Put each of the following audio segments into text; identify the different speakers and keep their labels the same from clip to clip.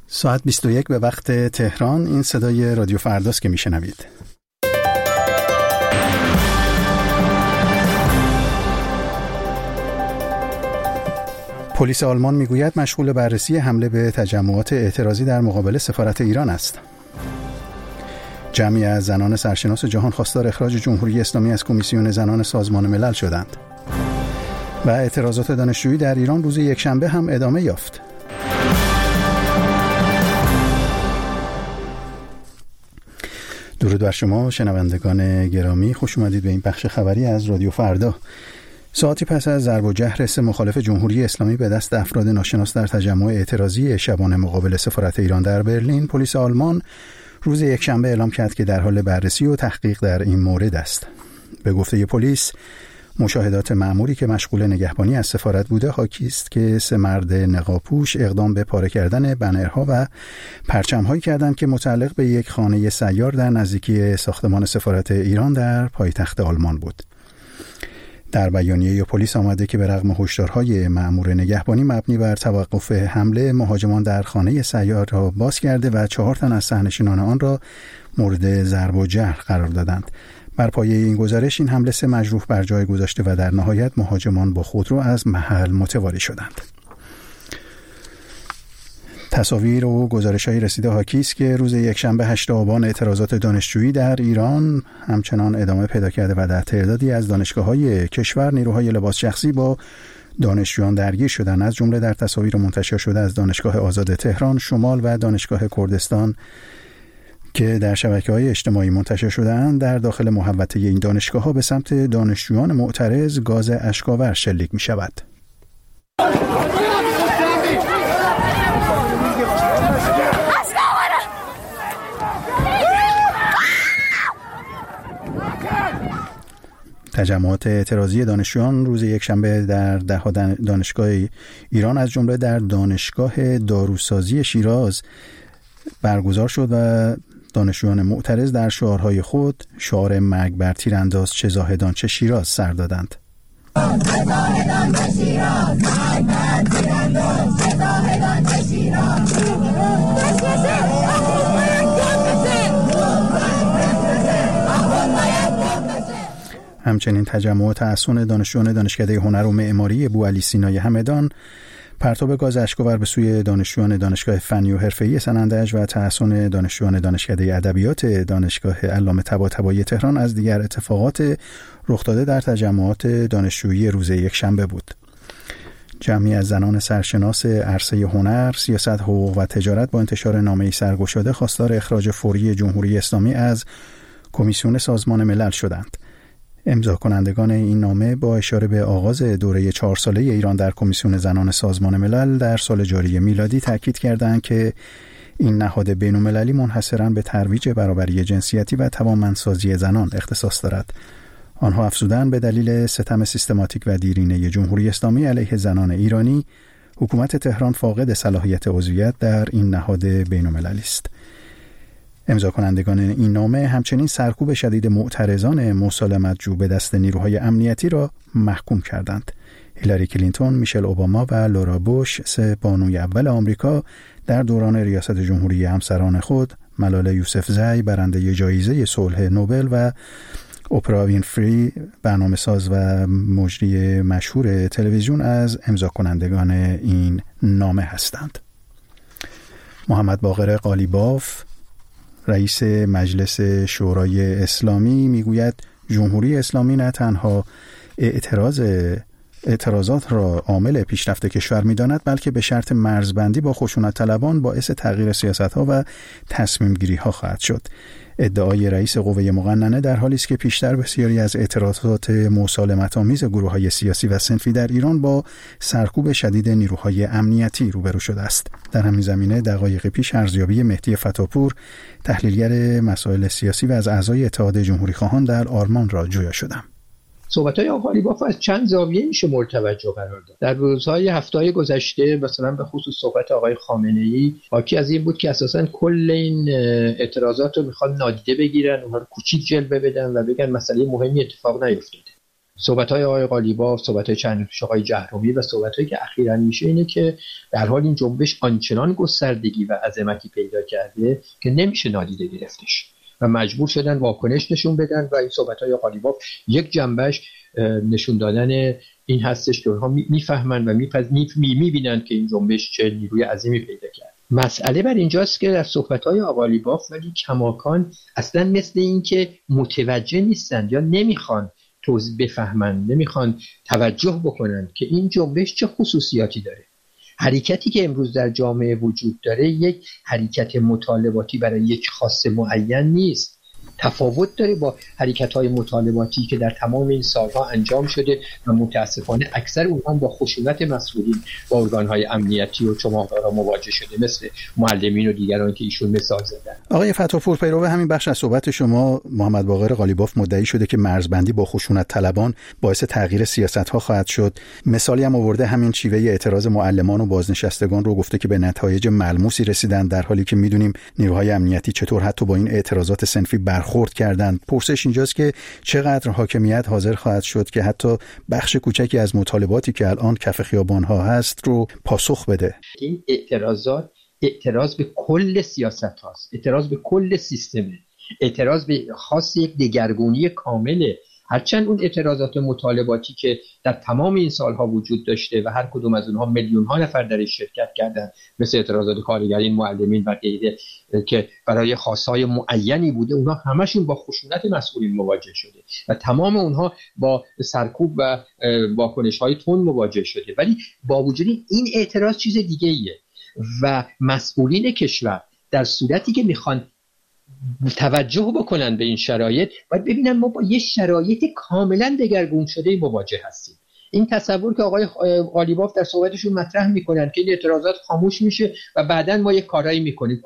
Speaker 1: ساعت 21 به وقت تهران. این صدای رادیو فرداست که میشنوید. پلیس آلمان میگوید مشغول بررسی حمله به تجمعات اعتراضی در مقابل سفارت ایران است. جمعی از زنان سرشناس جهان خواستار اخراج جمهوری اسلامی از کمیسیون زنان سازمان ملل شدند. و اعتراضات دانشجویی در ایران روز یکشنبه هم ادامه یافت. درود بر شما شنوندگان گرامی، خوش اومدید به این بخش خبری از رادیو فردا. ساعتی پس از ضرب و جرح 3 مخالف جمهوری اسلامی به دست افراد ناشناس در تجمع اعتراضی شبانه مقابل سفارت ایران در برلین، پلیس آلمان روز یکشنبه اعلام کرد که در حال بررسی و تحقیق در این مورد است. به گفته پلیس، مشاهدات مأموری که مشغول نگهبانی از سفارت بوده حاکی است که 3 مرد نقابپوش اقدام به پاره کردن بنرها و پرچم‌هایی کردند که متعلق به یک خانه سیار در نزدیکی ساختمان سفارت ایران در پایتخت آلمان بود. در بیانیه پلیس آمده که به رغم هشدارهای مأمور نگهبانی مبنی بر توقف حمله، مهاجمان در خانه سیار را باز کرده و 4 تن از صحنه‌نشینان آن را مورد ضرب و جرح قرار دادند. بر پایه این گزارش این حمله 3 مجروح بر جای گذاشته و در نهایت مهاجمان با خودرو از محل متواری شدند. تصاویر و گزارش‌های رسیده حاکی است که روز یکشنبه 8 آبان اعتراضات دانشجویی در ایران همچنان ادامه پیدا کرده و در تعدادی از دانشگاه‌های کشور نیروهای لباس شخصی با دانشجویان درگیر شدند. از جمله در تصاویر منتشر شده از دانشگاه آزاد تهران شمال و دانشگاه کردستان که در شبکه‌های اجتماعی منتشر شده‌اند، در داخل محوطه این دانشگاه‌ها به سمت دانشجویان معترض گاز اشک‌آور شلیک می‌شود. تجمعات اعتراضی دانشجویان روز یکشنبه در 10 دانشگاه ایران از جمله در دانشگاه داروسازی شیراز برگزار شد و دانشجویان معترض در شعارهای خود شعار مرگ بر تیرانداز چه زاهدان چه شیراز سر دادند. همچنین تجمع تحصن دانشجویان دانشکده هنر و معماری بوعلی سینای همدان، پرتاب گاز اشک‌آور به سوی دانشجویان دانشگاه فنی و حرفه‌ای سنندج و تحصن دانشجویان دانشکده ادبیات دانشگاه علامه طباطبایی تهران از دیگر اتفاقات رخ داده در تجمعات دانشجویی روز یکشنبه بود. جمعی از زنان سرشناس عرصه هنر، سیاست، حقوق و تجارت با انتشار نامه‌ای سرگشاده خواستار اخراج فوری جمهوری اسلامی از کمیسیون سازمان ملل شدند. امضا کنندگان این نامه با اشاره به آغاز دوره 4 ساله ایران در کمیسیون زنان سازمان ملل در سال جاری میلادی تاکید کردند که این نهاد بین‌المللی منحصراً به ترویج برابری جنسیتی و توانمندسازی زنان اختصاص دارد. آنها افزودند به دلیل ستم سیستماتیک و دیرینه جمهوری اسلامی علیه زنان ایرانی، حکومت تهران فاقد صلاحیت عضویت در این نهاد بین‌المللی است. امضا کنندگان این نامه همچنین سرکوب شدید معترضان مسالمت‌جو به دست نیروهای امنیتی را محکوم کردند. هیلاری کلینتون، میشل اوباما و لورا بوش، 3 بانوی اول آمریکا در دوران ریاست جمهوری همسران خود، ملاله یوسفزئی برنده جایزه صلح نوبل و اپرا وینفری برنامه‌ساز و مجری مشهور تلویزیون از امضا کنندگان این نامه هستند. محمد باقر قالیباف، رئیس مجلس شورای اسلامی، میگوید جمهوری اسلامی نه تنها اعتراضات را عامل پیشرفت کشور می‌داند، بلکه به شرط مرزبندی با خشونت طلبان باعث تغییر سیاست‌ها و تصمیم گیری‌ها خواهد شد. ادعای رئیس قوه مقننه در حالی است که پیشتر بسیاری از اعتراضات مسالمت‌آمیز گروه‌های سیاسی و صنفی در ایران با سرکوب شدید نیروهای امنیتی روبرو شده است. در همین زمینه دقایق پیش ارزیابی مهدی فتاپور، تحلیلگر مسائل سیاسی و از اعضای اتحاد جمهوری‌خواهان در آلمان را جویا شدم.
Speaker 2: صحبت‌های آقای قالیباف از چند زاویه میشه مورد توجه قرار داد. در روزهای هفته‌های گذشته مثلا به خصوص صحبت آقای خامنه‌ای حاکی از این بود که اساساً کل این اعتراضات رو میخوان نادیده بگیرن، اونها رو کوچیک جلوه بدن و بگن مسئله مهمی اتفاق نیفتاده. صحبت‌های آقای قالیباف، صحبت‌های چند روز آقای جهرومی و صحبت‌هایی که اخیراً میشه اینه که در حال این جنبش آنچنان گستردگی و عظمتی پیدا کرده که نمیشه نادیده گرفتش و مجبور شدن واکنش نشون بدن و این صحبت‌های قالیباف یک جنبش نشون دادن این هستش که اونها میفهمن و میبینن که این جنبش چه نیروی عظیمی پیدا کرد. مسئله بر اینجاست که در صحبت‌های آقای قالیباف ولی کماکان اصلا مثل این که متوجه نیستن یا نمیخوان توضیح بفهمن، نمیخوان توجه بکنن که این جنبش چه خصوصیاتی داره. حرکتی که امروز در جامعه وجود داره یک حرکت مطالباتی برای یک خاصه معین نیست. تفاوت داره با حرکت‌های مطالباتی که در تمام این سالها انجام شده و متاسفانه اکثر اونها با خشونت مسئولین با ارگان‌های امنیتی و چماقدارا مواجه شده، مثل معلمین و دیگران که ایشون مثال زدن.
Speaker 1: آقای فتاپور، پیرو همین بخش از صحبت شما، محمد باقر قالیباف مدعی شده که مرزبندی با خشونت طلبان باعث تغییر سیاست‌ها خواهد شد. مثالی هم آورده همین شیوه اعتراض معلمان و بازنشستگان رو، گفته که به نتایج ملموسی رسیدن، در حالی که می‌دونیم نیروهای امنیتی چطور حتی با این اعتراضات صنفی برخورد کردند. پرسش اینجاست که چقدر حاکمیت حاضر خواهد شد که حتی بخش کوچکی از مطالباتی که الان کف خیابان‌ها هست رو پاسخ بده.
Speaker 2: این اعتراضات اعتراض به کل سیاست هاست، اعتراض به کل سیستمه، اعتراض به خاص یک دگرگونی کامله. هرچند اون اعتراضات مطالباتی که در تمام این سالها وجود داشته و هر کدوم از اونها میلیون‌ها نفر درش شرکت کردن، مثل اعتراضات کارگرین، معلمین و غیره که برای خواستهای معینی بوده، اونها همشون با خشونت مسئولین مواجه شده و تمام اونها با سرکوب و واکنش‌های تند مواجه شده. ولی با وجود این اعتراض چیز دیگه‌ایه و مسئولین کشور در صورتی که میخوان توجه بکنن به این شرایط، باید ببینن ما با یه شرایط کاملا دگرگون شده مواجه هستیم. این تصور که آقای قالیباف در صحبتشون مطرح میکنن که این اعتراضات خاموش میشه و بعداً ما یه کارایی میکنیم،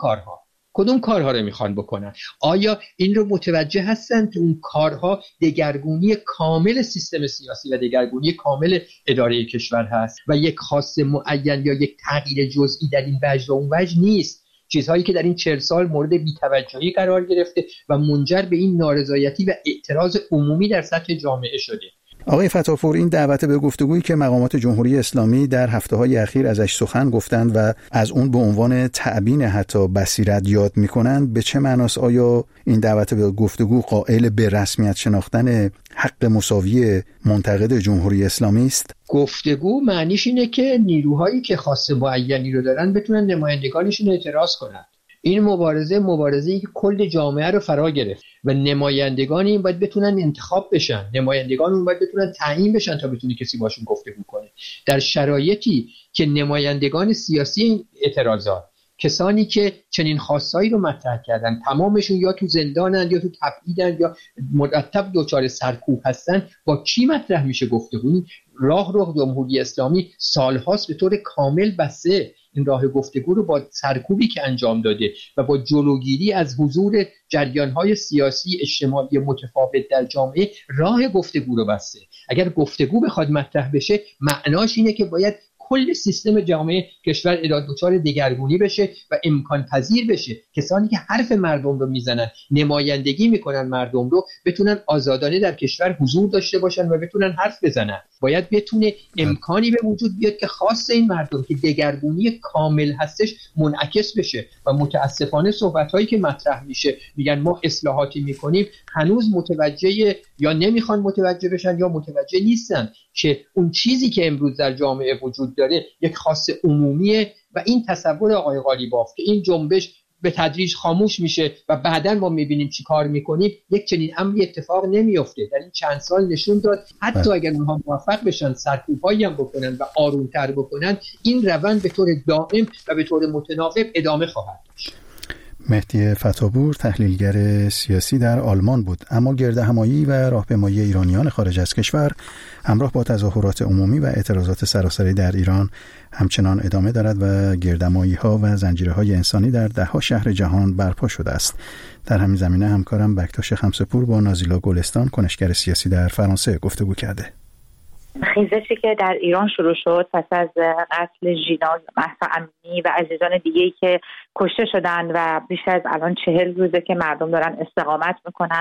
Speaker 2: کدوم کارها رو میخوان بکنن؟ آیا این رو متوجه هستن که اون کارها دگرگونی کامل سیستم سیاسی و دگرگونی کامل اداره کشور هست و یک خاص معین یا یک تغییر جزئی در این وجه و اون وجه نیست؟ چیزهایی که در این 40 سال مورد بی‌توجهی قرار گرفته و منجر به این نارضایتی و اعتراض عمومی در سطح جامعه شده.
Speaker 1: آقای فتاپور، این دعوت به گفتگویی که مقامات جمهوری اسلامی در هفته‌های اخیر ازش سخن گفتند و از اون به عنوان تأبین حتی بصیرت یاد می‌کنند، به چه معناست؟ آیا این دعوت به گفتگو قائل به رسمیت شناختن حق مساوی منتقد جمهوری اسلامی است؟
Speaker 2: گفتگو معنیش اینه که نیروهایی که خاصه معینی رو دارن بتونن نمایندگانشون اعتراض کنن. این مبارزه‌ای که کل جامعه رو فرا گرفت و نمایندگان این باید بتونن انتخاب بشن، نمایندگان اون باید بتونن تعیین بشن تا بتونه کسی باشون گفتگو کنه. در شرایطی که نمایندگان سیاسی این اعتراضات، کسانی که چنین خواستایی رو مطرح کردن، تمامشون یا تو زندانن یا تو تبعیدن یا مرتب دچار سرکوب هستن، با کی مطرح میشه گفتگو؟ راه جمهوری اسلامی سالهاست به طور کامل بسته این راه گفتگو رو با سرکوبی که انجام داده و با جلوگیری از حضور جریان‌های سیاسی اجتماعی متفاوت در جامعه راه گفتگو رو بسته. اگر گفتگو بخواد مطرح بشه، معناش اینه که باید کل سیستم جامعه کشور دچار دگرگونی بشه و امکان پذیر بشه کسانی که حرف مردم رو میزنن، نمایندگی میکنن مردم رو، بتونن آزادانه در کشور حضور داشته باشن و بتونن حرف بزنن. باید بتونه امکانی به وجود بیاد که خاص این مردم که دگرگونی کامل هستش منعکس بشه. و متاسفانه صحبت‌هایی که مطرح میشه میگن ما اصلاحاتی میکنیم، هنوز متوجه یا نمیخوان متوجه بشن یا متوجه نیستن که اون چیزی که امروز در جامعه وجود داره یک خاص عمومیه و این تصور آقای قالیباف که این جنبش به تدریج خاموش میشه و بعداً ما میبینیم چی کار میکنیم، یک چنین امری اتفاق نمیفته. در این چند سال نشون داد حتی اگر اونها موفق بشن سرکوبایی هم بکنن و آرومتر بکنن، این روند به طور دائم و به طور متناوب ادامه خواهد داشت.
Speaker 1: مهدی فتاپور، تحلیلگر سیاسی در آلمان بود. اما گردهمایی و راهپیمایی ایرانیان خارج از کشور همراه با تظاهرات عمومی و اعتراضات سراسری در ایران همچنان ادامه دارد و گردهمایی‌ها و زنجیره‌های انسانی در ده‌ها شهر جهان برپا شده است. در همین زمینه همکارم بکتاش خمسه‌پور با نازیلا گلستان، کنشگر سیاسی در فرانسه، گفتگو کرده.
Speaker 3: خیزشی که در ایران شروع شد پس از قتل ژینا مهسا امینی و عزیزان دیگه‌ای که کشته شدند و بیش از الان 40 روزه که مردم دارن استقامت میکنن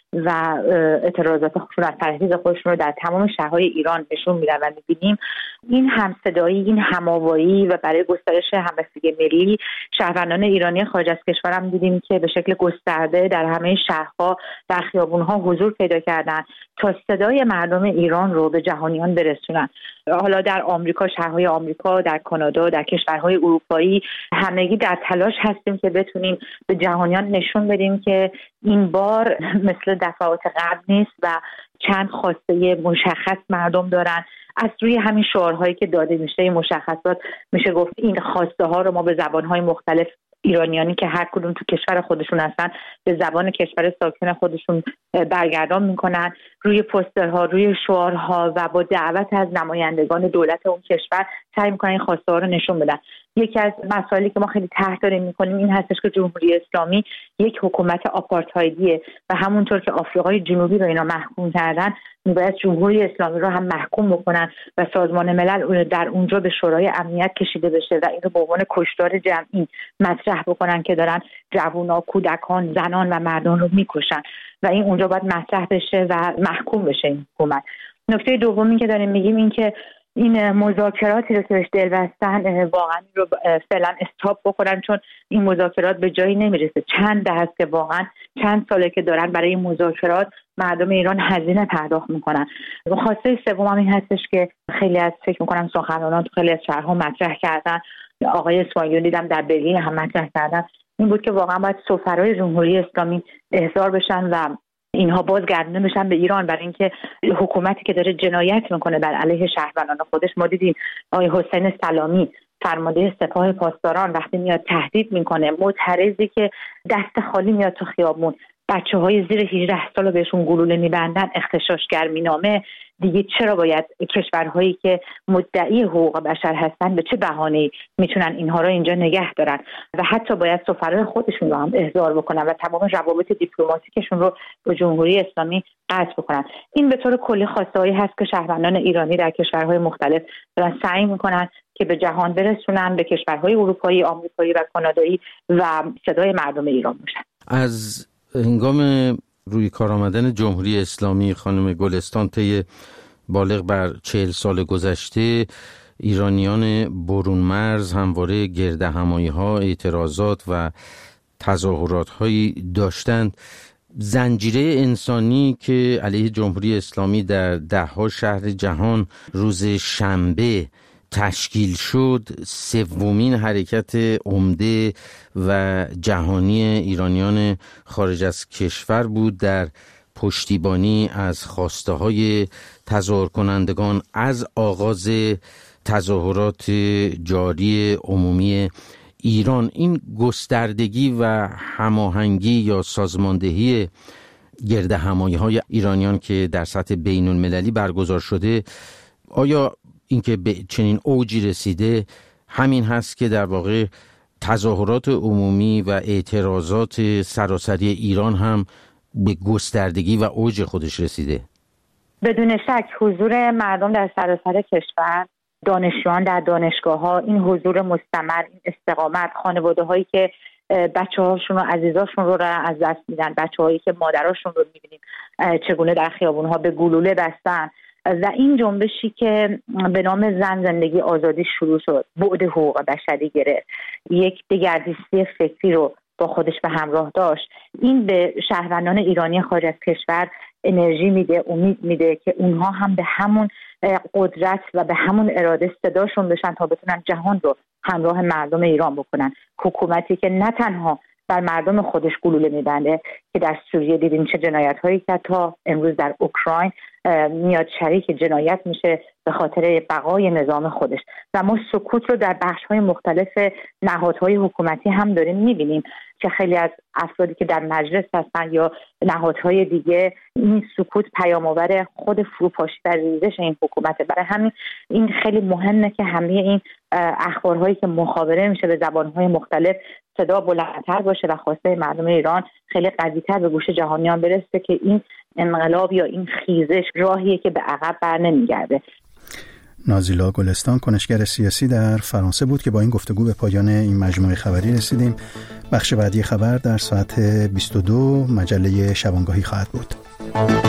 Speaker 3: و اعتراضات خودشون از پرهیز خودشون رو در تمام شهرهای ایران نشون میدن و میبینیم این همصدایی، این هماوایی و برای گسترش همبستگی ملی شهروندان ایرانی خارج از کشور هم دیدیم که به شکل گسترده در همه شهرها در خیابونها حضور پیدا کردن تا صدای مردم ایران رو به جهانیان برسونن. حالا در آمریکا، شهرهای آمریکا، در کانادا، در کشورهای اروپایی همگی در تلاش هستیم که بتونیم به جهانیان نشون بدیم که این بار مثل دفعات قبل نیست و چند خواسته مشخص مردم دارن. از روی همین شعارهایی که داده میشه، این مشخصات، میشه گفت این خواسته ها رو ما به زبانهای مختلف ایرانیانی که هر کدوم تو کشور خودشون هستن به زبان کشور ساکن خودشون برگردان میکنن روی پوسترها، روی شعارها و با دعوت از نمایندگان دولت اون کشور سعی میکنن این خواسته ها رو نشون بدن. یکی از مسائلی که ما خیلی تحقیر میکنیم این هستش که جمهوری اسلامی یک حکومت آپارتایدیه و همونطور که آفریقای جنوبی رو اینا محکوم کردن میباید جمهوری اسلامی رو هم محکوم بکنن و سازمان ملل در اونجا به شورای امنیت کشیده بشه و اینو به عنوان کشتار جمعی مطرح بکنن که دارن جوونا، کودکان، زنان و مردان رو میکشن و این اونجا باید مطرح بشه و محکوم بشه این حکومت. نکته دومی که داریم میگیم این که این مذاکراتی رو که بهش دل بستن واقعا رو فعلا استاپ بکنن، چون این مذاکرات به جایی نمیرسه. چند هست که واقعا چند ساله که دارن برای این مذاکرات مردم ایران هزینه پرداخت میکنن. خواسته سوم هم این هستش که خیلی از فکر میکنم سخنرانان تو خیلی از شهرها مطرح کردن، آقای اسماعیلی دیدم در برلین هم مطرح کردن، این بود که واقعا باید سفرای جمهوری اسلامی احضار بشن و اینها بازگردونده بشن به ایران، برای اینکه حکومتی که داره جنایت میکنه بر علیه شهروندان خودش. ما دیدیم آقای حسین سلامی فرمانده سپاه پاسداران وقتی میاد تهدید میکنه، معترضی که دست خالی میاد تو خیابون، بچه‌های زیر 18 سال بهشون گلوله میبندن، اغتشاشگر مینامه، دیگه چرا باید کشورهایی که مدعی حقوق بشر هستن به چه بهانه‌ای میتونن اینها رو اینجا نگه دارن و حتی باید سفرای خودشون رو هم احضار بکنن و تمام روابط دیپلماتیکشون رو با جمهوری اسلامی قطع بکنن. این به طور کلی خواسته‌هایی هست که شهروندان ایرانی در کشورهای مختلف دارن سعی میکنن که به جهان برسونن، به کشورهای اروپایی، آمریکایی و کانادایی و صدای مردم ایران باشن.
Speaker 4: از هنگام روی کار آمدن جمهوری اسلامی خانم گلستان طی بالغ بر 40 سال گذشته، ایرانیان برون مرز همواره گردهمایی‌ها، اعتراضات و تظاهرات‌هایی داشتند. زنجیره انسانی که علیه جمهوری اسلامی در ده‌ها شهر جهان روز شنبه تشکیل شد، سومین حرکت عمده و جهانی ایرانیان خارج از کشور بود در پشتیبانی از خواسته‌های تظاهر کنندگان از آغاز تظاهرات جاری عمومی ایران. این گستردگی و هماهنگی یا سازماندهی گردهمایی‌های ایرانیان که در سطح بین‌المللی برگزار شده، آیا اینکه به چنین اوجی رسیده همین هست که در واقع تظاهرات عمومی و اعتراضات سراسری ایران هم به گستردگی و اوج خودش رسیده؟ بدون شک حضور مردم در سراسر کشور، دانشجویان در دانشگاه‌ها، این حضور مستمر، این استقامت، خانواده‌هایی که بچه‌هاشون و عزیزاشون رو از دست میدن، بچه‌هایی که مادراشون رو می‌بینیم چگونه در خیابون‌ها به گلوله بستن و این جنبشی که به نام زن زندگی آزادی شروع شد، بعد حقوق بشری گرفت، یک دگردیسی فکری رو با خودش به همراه داشت. این به شهروندان ایرانی خارج از کشور انرژی میده، امید میده که اونها هم به همون قدرت و به همون اراده صداشون بشن تا بتونن جهان رو همراه مردم ایران بکنن. حکومتی که نه تنها بر مردم خودش گلوله میبنده که در سوریه دیدیم چه جنایت هایی که تا امروز در اوکراین میاد شریک جنایت میشه به خاطر بقای نظام خودش و ما سکوت رو در بخش‌های مختلف نهادهای حکومتی هم داریم میبینیم که خیلی از افرادی که در مجلس هستن یا نهادهای دیگه این سکوت پیام‌آور خود فروپاشی و ریزش این حکومته. برای همین این خیلی مهمه که همه این اخبارهایی که مخابره میشه به زبان‌های مختلف صدا بلندتر باشه و خواسته مردم ایران خیلی قوی‌تر به گوش جهانیان برسه که این انقلاب یا این خیزش راهیه که به عقب بر نمیگرده.
Speaker 1: نازیلا گلستان، کنشگر سیاسی در فرانسه بود که با این گفتگو به پایان این مجموعه خبری رسیدیم. بخش بعدی خبر در ساعت 22 مجله شبانگاهی خواهد بود.